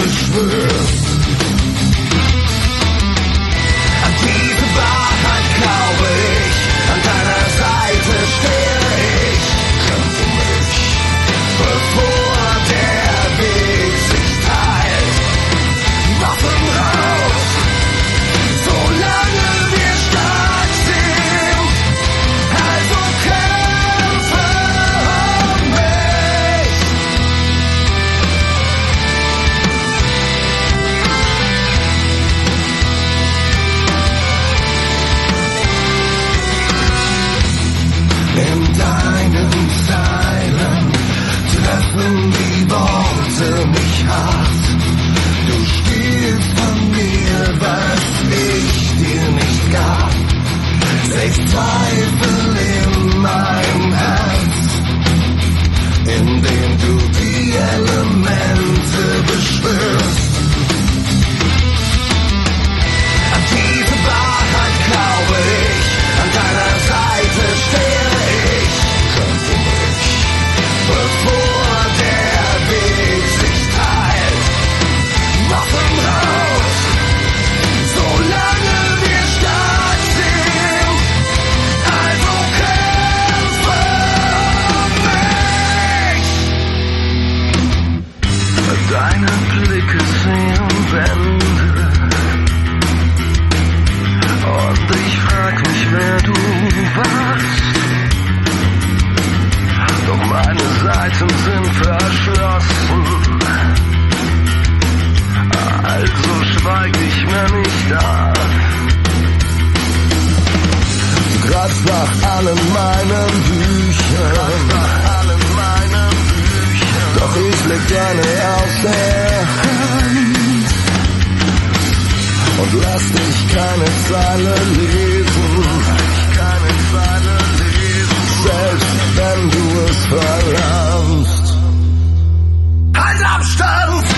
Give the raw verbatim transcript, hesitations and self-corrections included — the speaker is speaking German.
beschwörst. An diese Wahrheit glaube ich, an deiner Seite stehe ich. Kämpfe mich, bevor der Weg sich teilt. Waffen raus, solange wir stark sind. Also kämpfe um mich. In deinen Zeilen treffen die Worte mich hart. Du stiehlst von mir, was ich dir nicht gab. Sechs Zweifel in meinem Herz, indem du die Elemente beschwörst. An diese Wahrheit glaube ich, an deiner Seite stehe ich. Kämpfe mich, bevor der Weg sich teilt. Waffen raus, solange wir stark sind. Also kämpfe um mich. Deine Blicke sehen Wände. Und ich frag mich, wer du warst. Doch meine Seiten sind verschlossen. Also schweig ich, wenn ich darf. Du greifst nach allen meinen Büchern. Doch ich leg deine aus der Hand und lass dich keine Zeile lesen. Selbst wenn du es verlangst. Halt Abstand!